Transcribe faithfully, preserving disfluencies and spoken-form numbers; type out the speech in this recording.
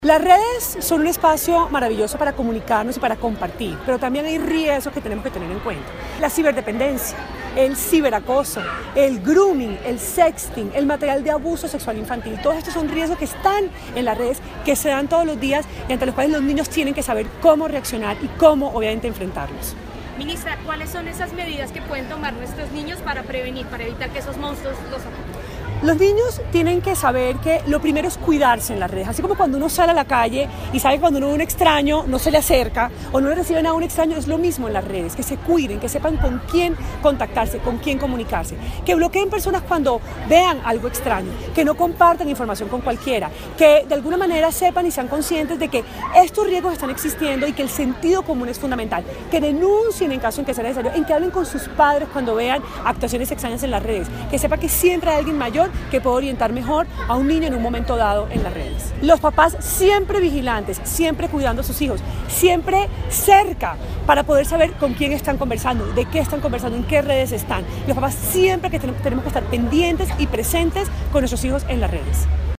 Las redes son un espacio maravilloso para comunicarnos y para compartir, pero también hay riesgos que tenemos que tener en cuenta. La ciberdependencia, el ciberacoso, el grooming, el sexting, el material de abuso sexual infantil, todos estos son riesgos que están en las redes, que se dan todos los días y ante los cuales los niños tienen que saber cómo reaccionar y cómo obviamente enfrentarlos. Ministra, ¿cuáles son esas medidas que pueden tomar nuestros niños para prevenir, para evitar que esos monstruos los ataquen? Los niños tienen que saber que lo primero es cuidarse en las redes, así como cuando uno sale a la calle y sabe que cuando uno ve a un extraño no se le acerca o no le reciben a un extraño, es lo mismo en las redes, que se cuiden, que sepan con quién contactarse, con quién comunicarse, que bloqueen personas cuando vean algo extraño, que no compartan información con cualquiera, que de alguna manera sepan y sean conscientes de que estos riesgos están existiendo y que el sentido común es fundamental, que denuncien en caso en que sea necesario, en que hablen con sus padres cuando vean actuaciones extrañas en las redes, que sepa que siempre hay alguien mayor que puede orientar mejor a un niño en un momento dado en las redes. Los papás siempre vigilantes, siempre cuidando a sus hijos, siempre cerca para poder saber con quién están conversando, de qué están conversando, en qué redes están. Los papás siempre que tenemos que estar pendientes y presentes con nuestros hijos en las redes.